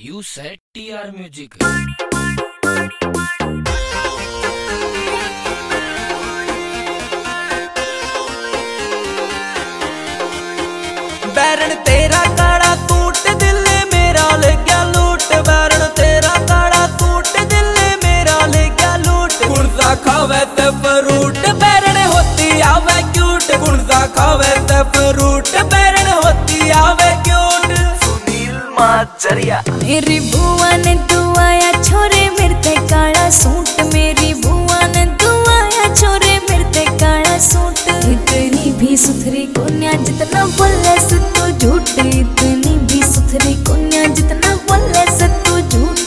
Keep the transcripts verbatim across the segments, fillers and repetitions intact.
You said T R Music. बैरन तेरा काड़ा suit दिल मेरा ले गया लूट। बैरन तेरा काड़ा सूट दिल मेरा ले गया लूट। गुणसा खावे ते फ्रूट बैरन होती आवे क्यूट। गुणसा खावे ते फ्रूट बैरन होती आवे क्यूट। सुनील माचरिया। मेरी बुआ ने दुआया छोरे मेरे ते काला सूट। मेरी बुआ ने दुआया छोरे मेरे ते काला सूट। इतनी भी सुथरी कोन्या जितना बोले सत्तू झूठ। इतनी भी सुथरी कोन्या जितना बोले सत्तू झूठ।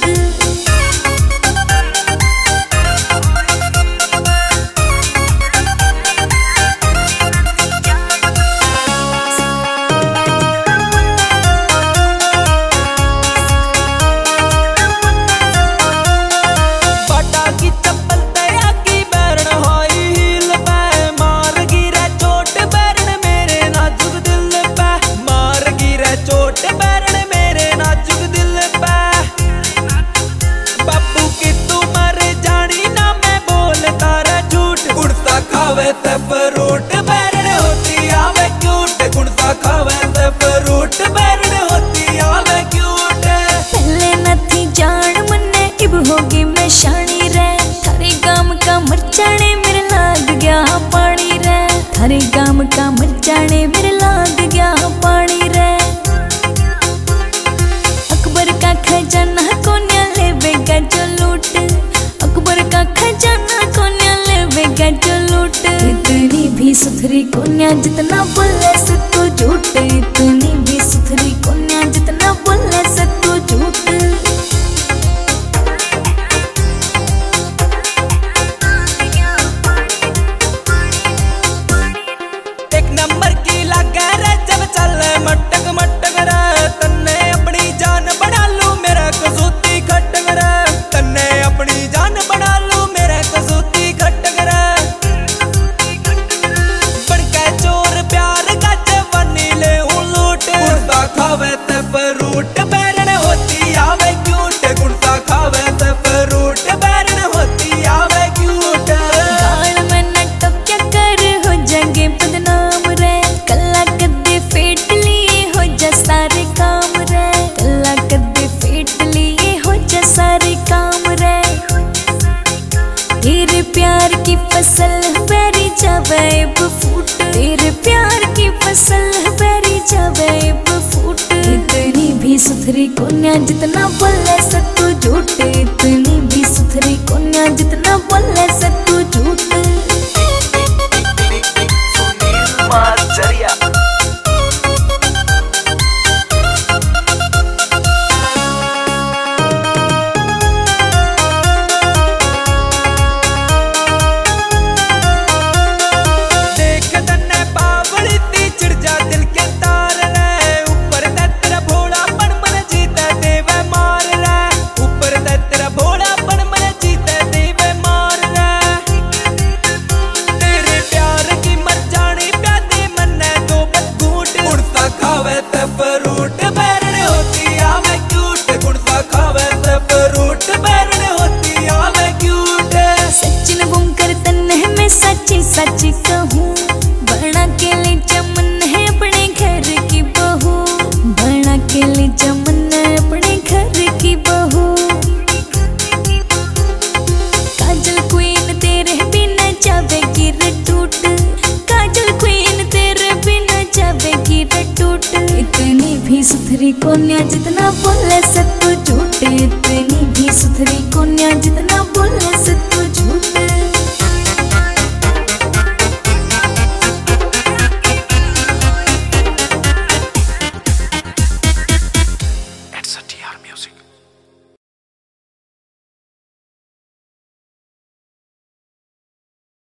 ते फ्रूट बैरन होती आवे क्यूट। गुणसा खावे ते फ्रूट बैरन होती आवे क्यूट। पहले न थी जान मन्ने इब होगी मैं शानी रे। थारे गाम का मरचाने मेरे लाग गया पानी रे। थारे गाम का मरचाने मेरे लाग गया पानी रे। अकबर का खजाना कोन्या लेवेगा जो लूट। अकबर का खजाना कोन्या लेवेगा जो लूट। इतनी भी सुथरी कोन्या जितना बोले सत्तू झूठ। इतनी भी सुथरी कोन्या जितना बोले सत्तू झूठ। एक नंबर की लागे रे जब चले मटक मटक रे। तन्ने अपनी जान बना लू मेरा कसूती खटक रे। तन्ने अपनी जान बना लू मेरा कसूती खटक रे। खावे ते फ्रूट बैरन होती आवे क्यूट। गुणसा खावे ते फ्रूट बैरन होती आवे क्यूट। गाल में नटक क्या कर हो जाएंगे बदनाम रे। कल्ला कदे फेट लिए हो जा सारे काम रे। कल्ला कदे फेट लिए हो जा सारे काम रे। तेरे प्यार की फसल बैरी जावे फूट। तेरे प्यार की फसल बैरी जावे फूट। इतनी भी सुथरी कोन्या जितना बोले सत्तू झूठ। इतनी भी सुथरी कोन्या जितना बोले सत्तू झूठ।